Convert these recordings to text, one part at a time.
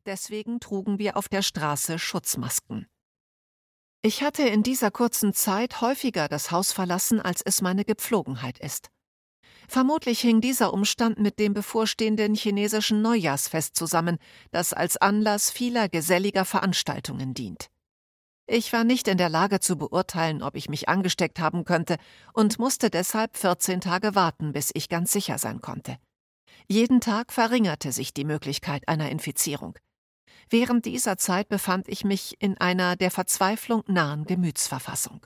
deswegen trugen wir auf der Straße Schutzmasken. Ich hatte in dieser kurzen Zeit häufiger das Haus verlassen, als es meine Gepflogenheit ist. Vermutlich hing dieser Umstand mit dem bevorstehenden chinesischen Neujahrsfest zusammen, das als Anlass vieler geselliger Veranstaltungen dient. Ich war nicht in der Lage zu beurteilen, ob ich mich angesteckt haben könnte und musste deshalb 14 Tage warten, bis ich ganz sicher sein konnte. Jeden Tag verringerte sich die Möglichkeit einer Infizierung. Während dieser Zeit befand ich mich in einer der Verzweiflung nahen Gemütsverfassung.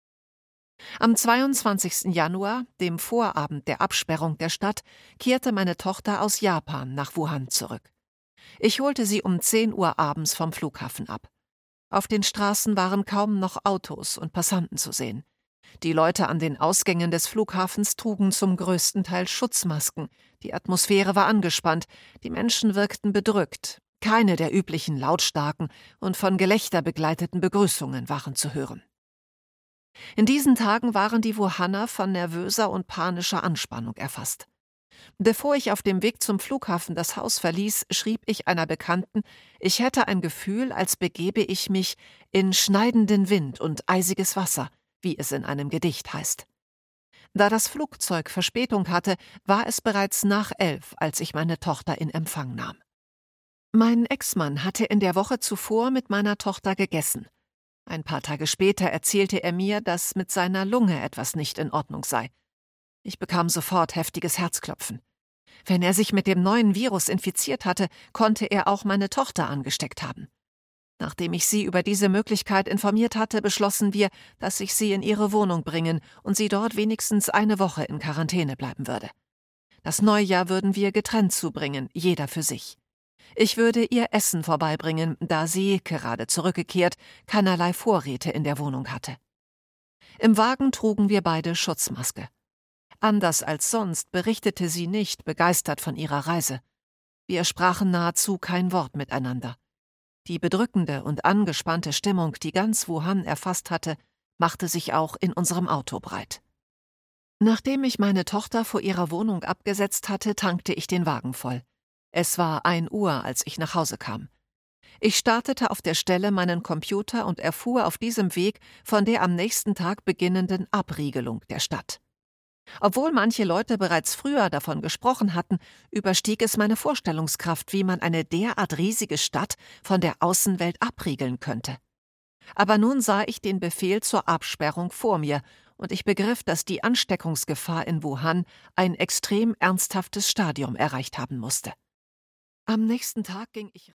Am 22. Januar, dem Vorabend der Absperrung der Stadt, kehrte meine Tochter aus Japan nach Wuhan zurück. Ich holte sie um 10 Uhr abends vom Flughafen ab. Auf den Straßen waren kaum noch Autos und Passanten zu sehen. Die Leute an den Ausgängen des Flughafens trugen zum größten Teil Schutzmasken. Die Atmosphäre war angespannt, die Menschen wirkten bedrückt. Keine der üblichen lautstarken und von Gelächter begleiteten Begrüßungen waren zu hören. In diesen Tagen waren die Wuhaner von nervöser und panischer Anspannung erfasst. Bevor ich auf dem Weg zum Flughafen das Haus verließ, schrieb ich einer Bekannten, ich hätte ein Gefühl, als begebe ich mich in schneidenden Wind und eisiges Wasser, wie es in einem Gedicht heißt. Da das Flugzeug Verspätung hatte, war es bereits nach 11, als ich meine Tochter in Empfang nahm. Mein Ex-Mann hatte in der Woche zuvor mit meiner Tochter gegessen. Ein paar Tage später erzählte er mir, dass mit seiner Lunge etwas nicht in Ordnung sei. Ich bekam sofort heftiges Herzklopfen. Wenn er sich mit dem neuen Virus infiziert hatte, konnte er auch meine Tochter angesteckt haben. Nachdem ich sie über diese Möglichkeit informiert hatte, beschlossen wir, dass ich sie in ihre Wohnung bringen und sie dort wenigstens eine Woche in Quarantäne bleiben würde. Das Neujahr würden wir getrennt zubringen, jeder für sich. Ich würde ihr Essen vorbeibringen, da sie, gerade zurückgekehrt, keinerlei Vorräte in der Wohnung hatte. Im Wagen trugen wir beide Schutzmaske. Anders als sonst berichtete sie nicht begeistert von ihrer Reise. Wir sprachen nahezu kein Wort miteinander. Die bedrückende und angespannte Stimmung, die ganz Wuhan erfasst hatte, machte sich auch in unserem Auto breit. Nachdem ich meine Tochter vor ihrer Wohnung abgesetzt hatte, tankte ich den Wagen voll. Es war 1 Uhr, als ich nach Hause kam. Ich startete auf der Stelle meinen Computer und erfuhr auf diesem Weg von der am nächsten Tag beginnenden Abriegelung der Stadt. Obwohl manche Leute bereits früher davon gesprochen hatten, überstieg es meine Vorstellungskraft, wie man eine derart riesige Stadt von der Außenwelt abriegeln könnte. Aber nun sah ich den Befehl zur Absperrung vor mir, und ich begriff, dass die Ansteckungsgefahr in Wuhan ein extrem ernsthaftes Stadium erreicht haben musste. Am nächsten Tag ging ich